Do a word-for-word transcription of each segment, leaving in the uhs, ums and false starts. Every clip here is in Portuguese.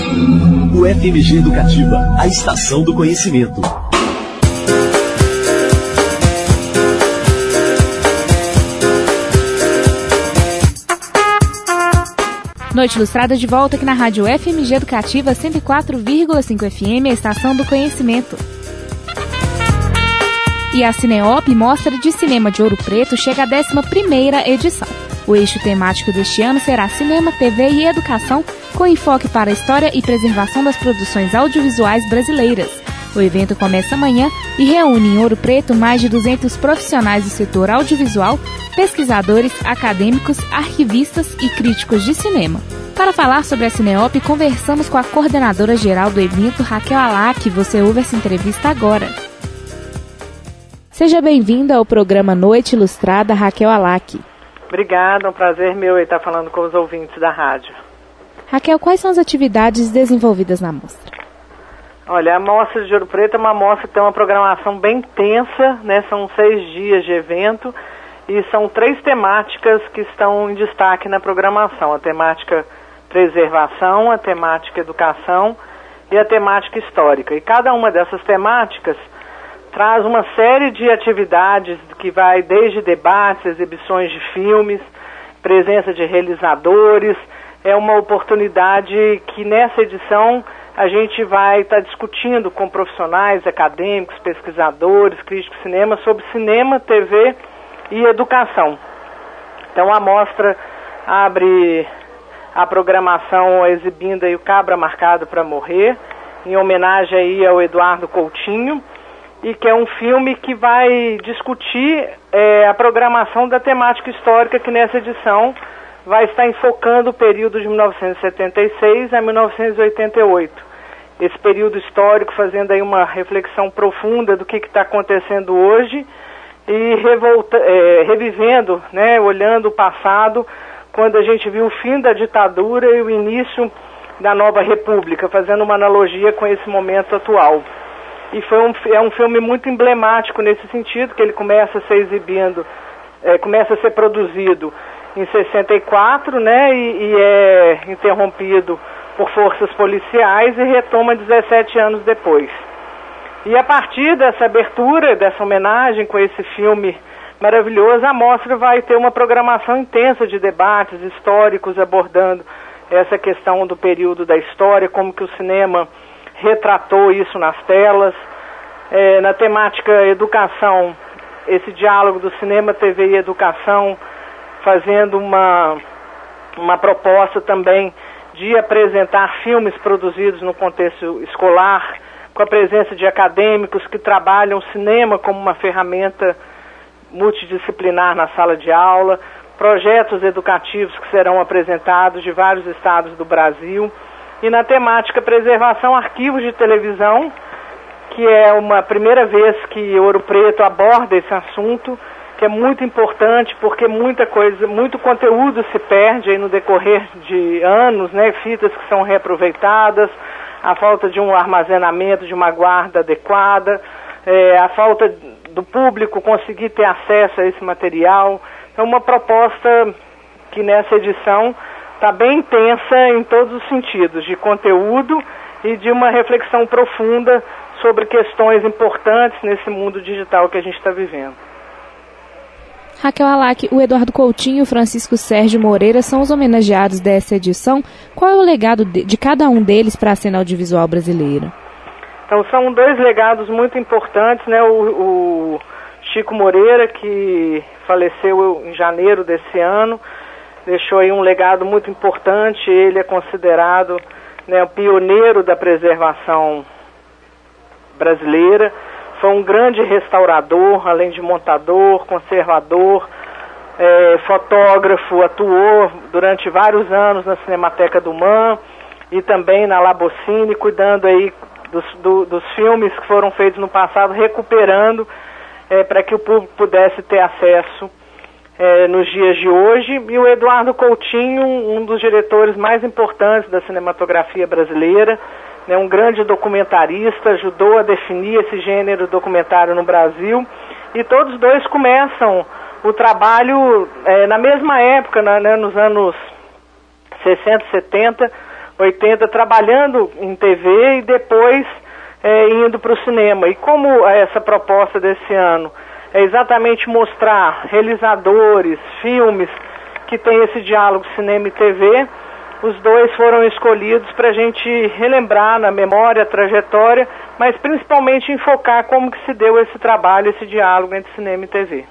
O F M G Educativa, a estação do conhecimento. Noite Ilustrada de volta aqui na Rádio F M G Educativa cento e quatro vírgula cinco F M, a estação do conhecimento. E a Cineop, Mostra de Cinema de Ouro Preto, chega à décima primeira edição. O eixo temático deste ano será Cinema, T V e Educação, com enfoque para a história e preservação das produções audiovisuais brasileiras. O evento começa amanhã e reúne em Ouro Preto mais de duzentos profissionais do setor audiovisual, pesquisadores, acadêmicos, arquivistas e críticos de cinema. Para falar sobre a Cineop, conversamos com a coordenadora geral do evento, Raquel Alac. Você ouve essa entrevista agora. Seja bem-vinda ao programa Noite Ilustrada, Raquel Alac. Obrigada, é um prazer meu estar falando com os ouvintes da rádio. Raquel, quais são as atividades desenvolvidas na mostra? Olha, a Mostra de Ouro Preto é uma mostra que tem uma programação bem intensa, né? São seis dias de evento e são três temáticas que estão em destaque na programação. A temática preservação, a temática educação e a temática histórica. E cada uma dessas temáticas traz uma série de atividades que vai desde debates, exibições de filmes, presença de realizadores. É uma oportunidade que nessa edição a gente vai estar tá discutindo com profissionais, acadêmicos, pesquisadores, críticos de cinema sobre cinema, T V e educação. Então a mostra abre a programação exibindo aí o Cabra Marcado para Morrer, em homenagem aí ao Eduardo Coutinho, e que é um filme que vai discutir é, a programação da temática histórica, que nessa edição vai estar enfocando o período de mil novecentos e setenta e seis a mil novecentos e oitenta e oito. Esse período histórico, fazendo aí uma reflexão profunda do que está acontecendo hoje e revolta, é, revivendo, né, olhando o passado, quando a gente viu o fim da ditadura e o início da nova república, fazendo uma analogia com esse momento atual. E foi um, é um filme muito emblemático nesse sentido, que ele começa a ser exibindo, é, começa a ser produzido em sessenta e quatro, né, e, e é interrompido por forças policiais e retoma dezessete anos depois. E a partir dessa abertura, dessa homenagem com esse filme maravilhoso, a mostra vai ter uma programação intensa de debates históricos abordando essa questão do período da história, como que o cinema retratou isso nas telas. É, na temática educação, esse diálogo do cinema, T V e educação, fazendo uma, uma proposta também de apresentar filmes produzidos no contexto escolar, com a presença de acadêmicos que trabalham o cinema como uma ferramenta multidisciplinar na sala de aula, projetos educativos que serão apresentados de vários estados do Brasil, e na temática preservação, arquivos de televisão, que é uma primeira vez que Ouro Preto aborda esse assunto, que é muito importante porque muita coisa, muito conteúdo se perde aí no decorrer de anos, né? Fitas que são reaproveitadas, a falta de um armazenamento, de uma guarda adequada, é, a falta do público conseguir ter acesso a esse material. É uma proposta que nessa edição está bem intensa em todos os sentidos, de conteúdo e de uma reflexão profunda sobre questões importantes nesse mundo digital que a gente está vivendo. Raquel Alac, o Eduardo Coutinho e o Francisco Sérgio Moreira são os homenageados dessa edição. Qual é o legado de, de cada um deles para a cena audiovisual brasileira? Então são dois legados muito importantes, né? O, o Chico Moreira, que faleceu em janeiro desse ano, deixou aí um legado muito importante. Ele é considerado, né, o pioneiro da preservação brasileira. Foi um grande restaurador, além de montador, conservador, é, fotógrafo, atuou durante vários anos na Cinemateca do Man e também na Labocine, cuidando aí dos, do, dos filmes que foram feitos no passado, recuperando é, para que o público pudesse ter acesso é, nos dias de hoje. E o Eduardo Coutinho, um dos diretores mais importantes da cinematografia brasileira, né, um grande documentarista, ajudou a definir esse gênero documentário no Brasil, e todos dois começam o trabalho é, na mesma época, na, né, nos anos sessenta, setenta, oitenta trabalhando em T V e depois é, indo para o cinema. E como essa proposta desse ano é exatamente mostrar realizadores, filmes que tem esse diálogo cinema e T V, os dois foram escolhidos para a gente relembrar na memória a trajetória, mas principalmente enfocar como que se deu esse trabalho, esse diálogo entre cinema e T V.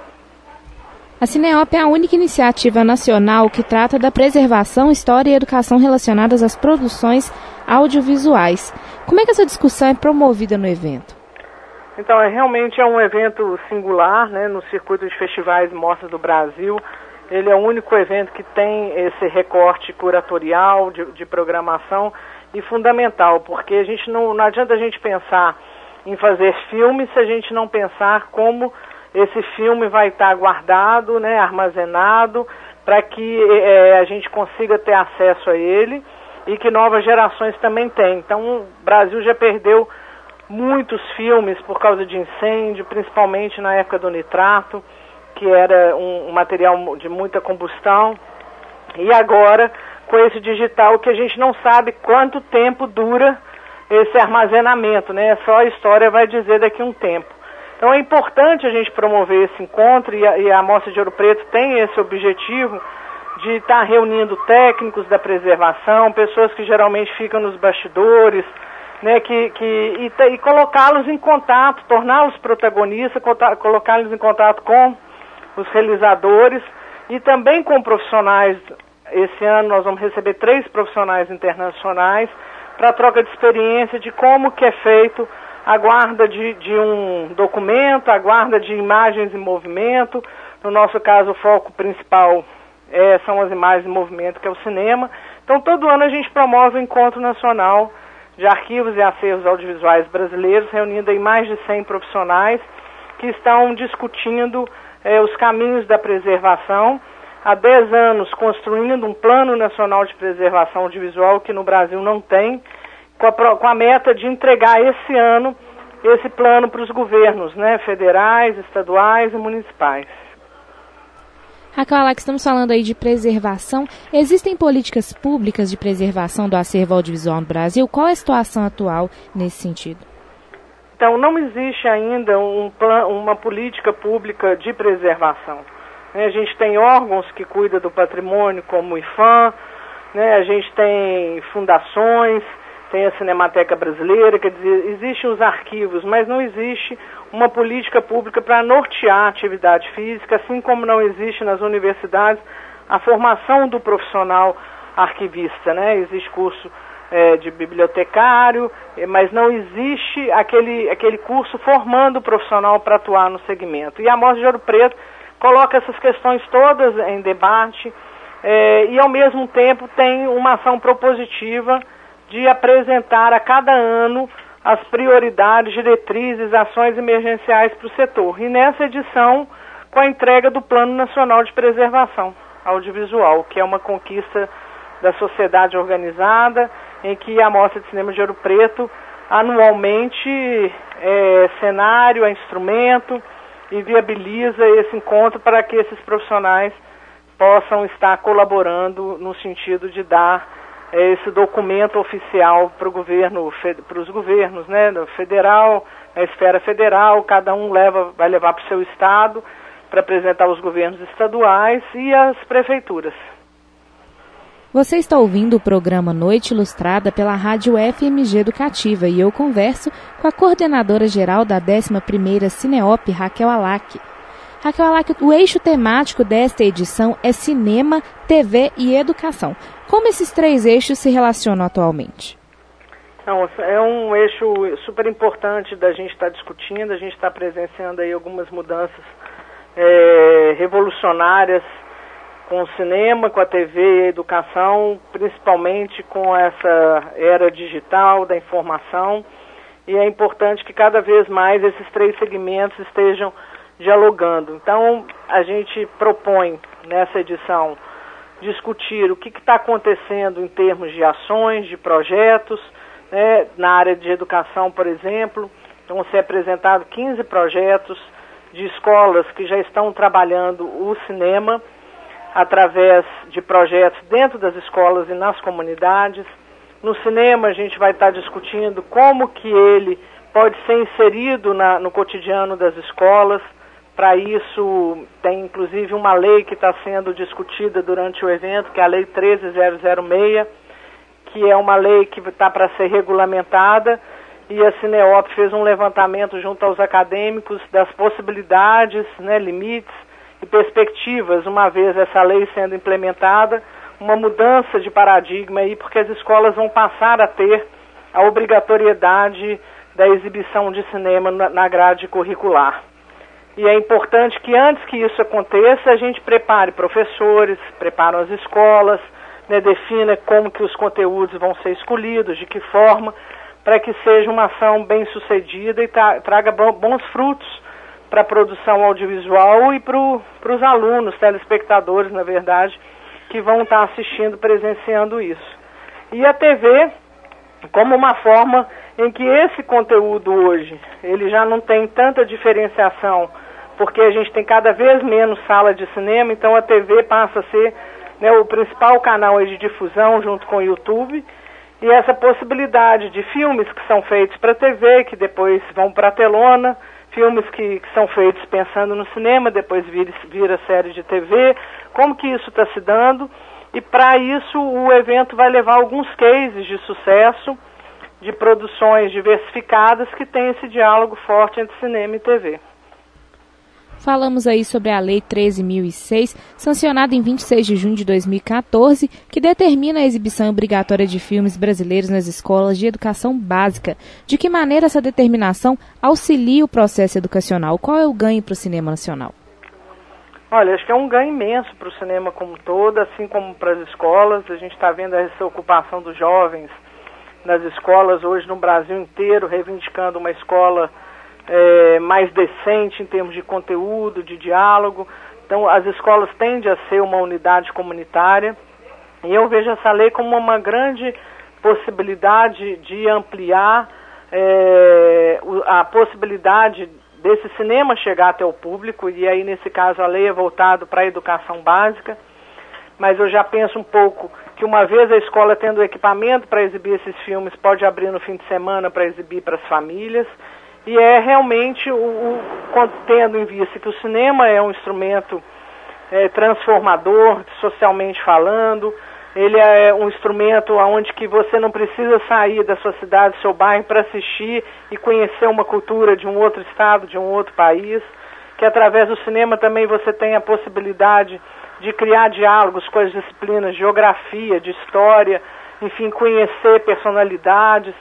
A Cineop é a única iniciativa nacional que trata da preservação, história e educação relacionadas às produções audiovisuais. Como é que essa discussão é promovida no evento? Então, é, realmente é um evento singular, né, no circuito de festivais e mostras do Brasil. Ele é o único evento que tem esse recorte curatorial de, de programação e fundamental, porque a gente não, não adianta a gente pensar em fazer filme se a gente não pensar como esse filme vai estar guardado, né, armazenado, para que é, a gente consiga ter acesso a ele e que novas gerações também tenham. Então, o Brasil já perdeu muitos filmes por causa de incêndio, principalmente na época do nitrato, que era um, um material de muita combustão. E agora, com esse digital, que a gente não sabe quanto tempo dura esse armazenamento, né? Só a história vai dizer daqui a um tempo. Então é importante a gente promover esse encontro e a, e a Mostra de Ouro Preto tem esse objetivo de estar tá reunindo técnicos da preservação, pessoas que geralmente ficam nos bastidores, né, que, que, e, e colocá-los em contato, torná-los protagonistas, colocá-los em contato com os realizadores e também com profissionais. Esse ano nós vamos receber três profissionais internacionais para troca de experiência de como que é feito a guarda de, de um documento, a guarda de imagens em movimento. No nosso caso, o foco principal é, são as imagens em movimento, que é o cinema. Então, todo ano a gente promove o Encontro Nacional de Arquivos e Acervos Audiovisuais Brasileiros, reunindo aí mais de cem profissionais que estão discutindo é, os caminhos da preservação. Há dez anos, construindo um Plano Nacional de Preservação Audiovisual, que no Brasil não tem, com a, com a meta de entregar esse ano esse plano para os governos, né, federais, estaduais e municipais. Raquel Alac, estamos falando aí de preservação. Existem políticas públicas de preservação do acervo audiovisual no Brasil? Qual é a situação atual nesse sentido? Então, não existe ainda um plan, uma política pública de preservação. A gente tem órgãos que cuidam do patrimônio, como o IFAM, né, a gente tem fundações, tem a Cinemateca Brasileira, quer dizer, existem os arquivos, mas não existe uma política pública para nortear a atividade física, assim como não existe nas universidades a formação do profissional arquivista, né? Existe curso é, de bibliotecário, mas não existe aquele, aquele curso formando o profissional para atuar no segmento. E a Mostra de Ouro Preto coloca essas questões todas em debate é, e, ao mesmo tempo, tem uma ação propositiva de apresentar a cada ano as prioridades, diretrizes, ações emergenciais para o setor. E nessa edição, com a entrega do Plano Nacional de Preservação Audiovisual, que é uma conquista da sociedade organizada, em que a Mostra de Cinema de Ouro Preto, anualmente, é cenário, é instrumento e viabiliza esse encontro para que esses profissionais possam estar colaborando no sentido de dar esse documento oficial para o governo, para os governos, né, no federal, na esfera federal, cada um leva, vai levar para o seu estado para apresentar aos governos estaduais e às prefeituras. Você está ouvindo o programa Noite Ilustrada pela Rádio F M G Educativa e eu converso com a coordenadora geral da décima primeira Cineop, Raquel Alac. Raquel Alac, o eixo temático desta edição é cinema, T V e educação. Como esses três eixos se relacionam atualmente? Não, é um eixo super importante da gente estar discutindo, a gente está presenciando aí algumas mudanças é, revolucionárias com o cinema, com a T V e a educação, principalmente com essa era digital da informação, e é importante que cada vez mais esses três segmentos estejam dialogando. Então, a gente propõe nessa edição discutir o que está acontecendo em termos de ações, de projetos, né, na área de educação, por exemplo. Então, vão ser apresentados quinze projetos de escolas que já estão trabalhando o cinema através de projetos dentro das escolas e nas comunidades. No cinema a gente vai estar discutindo como que ele pode ser inserido na, no cotidiano das escolas. Para isso tem inclusive uma lei que está sendo discutida durante o evento, que é a Lei treze mil seis, que é uma lei que está para ser regulamentada, e a Cineop fez um levantamento junto aos acadêmicos das possibilidades, né, limites e perspectivas, uma vez essa lei sendo implementada, uma mudança de paradigma aí, porque as escolas vão passar a ter a obrigatoriedade da exibição de cinema na, na grade curricular. E é importante que antes que isso aconteça, a gente prepare professores, prepare as escolas, né, defina como que os conteúdos vão ser escolhidos, de que forma, para que seja uma ação bem sucedida e tra traga bons frutos para a produção audiovisual e para os alunos, telespectadores, na verdade, que vão estar assistindo, presenciando isso. E a T V, como uma forma em que esse conteúdo hoje, ele já não tem tanta diferenciação, porque a gente tem cada vez menos sala de cinema, então a T V passa a ser, né, o principal canal aí de difusão junto com o YouTube, e essa possibilidade de filmes que são feitos para a T V, que depois vão para a telona, filmes que, que são feitos pensando no cinema, depois vira, vira série de T V, como que isso está se dando, e para isso o evento vai levar alguns cases de sucesso, de produções diversificadas que tem esse diálogo forte entre cinema e T V. Falamos aí sobre a Lei treze mil e seis, sancionada em vinte e seis de junho de dois mil e quatorze, que determina a exibição obrigatória de filmes brasileiros nas escolas de educação básica. De que maneira essa determinação auxilia o processo educacional? Qual é o ganho para o cinema nacional? Olha, acho que é um ganho imenso para o cinema como um todo, assim como para as escolas. A gente está vendo essa ocupação dos jovens nas escolas hoje no Brasil inteiro, reivindicando uma escola É, mais decente em termos de conteúdo, de diálogo. Então as escolas tendem a ser uma unidade comunitária, e eu vejo essa lei como uma grande possibilidade de ampliar é, a possibilidade desse cinema chegar até o público, e aí nesse caso a lei é voltada para a educação básica, mas eu já penso um pouco que uma vez a escola tendo equipamento para exibir esses filmes, pode abrir no fim de semana para exibir para as famílias. E é realmente, o, o, tendo em vista que o cinema é um instrumento é, transformador, socialmente falando, ele é um instrumento onde que você não precisa sair da sua cidade, do seu bairro, para assistir e conhecer uma cultura de um outro estado, de um outro país, que através do cinema também você tem a possibilidade de criar diálogos com as disciplinas de geografia, de história, enfim, conhecer personalidades.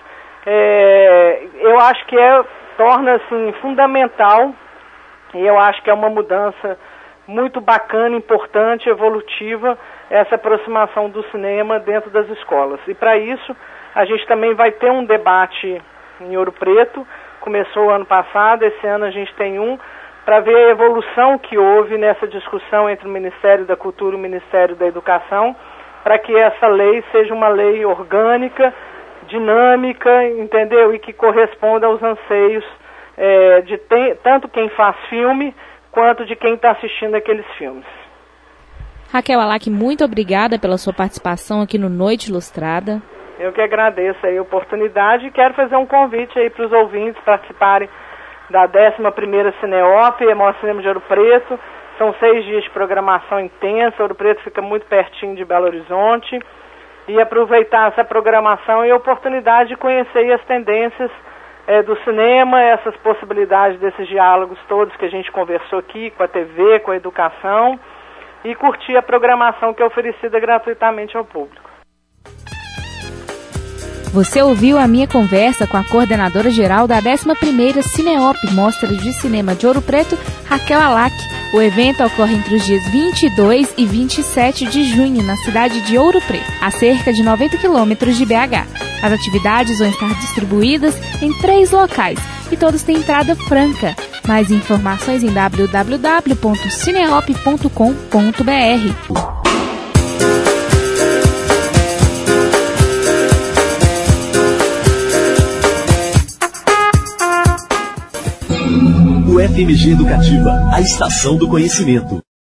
É, eu acho que é torna assim fundamental, e eu acho que é uma mudança muito bacana, importante, evolutiva, essa aproximação do cinema dentro das escolas. E para isso a gente também vai ter um debate em Ouro Preto, começou ano passado, esse ano a gente tem um, para ver a evolução que houve nessa discussão entre o Ministério da Cultura e o Ministério da Educação, para que essa lei seja uma lei orgânica, dinâmica, entendeu? E que corresponda aos anseios é, de te, tanto quem faz filme, quanto de quem está assistindo aqueles filmes. Raquel Alac, muito obrigada pela sua participação aqui no Noite Ilustrada. Eu que agradeço aí a oportunidade e quero fazer um convite aí para os ouvintes participarem da décima primeira Cineop, Mostra Cinema de Ouro Preto. São seis dias de programação intensa, Ouro Preto fica muito pertinho de Belo Horizonte. E aproveitar essa programação e a oportunidade de conhecer as tendências é, do cinema, essas possibilidades desses diálogos todos que a gente conversou aqui, com a T V, com a educação, e curtir a programação que é oferecida gratuitamente ao público. Você ouviu a minha conversa com a coordenadora geral da décima primeira Cineop, Mostra de Cinema de Ouro Preto, Raquel Alac. O evento ocorre entre os dias vinte e dois e vinte e sete de junho, na cidade de Ouro Preto, a cerca de noventa quilômetros de B H. As atividades vão estar distribuídas em três locais e todos têm entrada franca. Mais informações em w w w ponto cineop ponto com ponto b r. U F M G Educativa, a estação do conhecimento.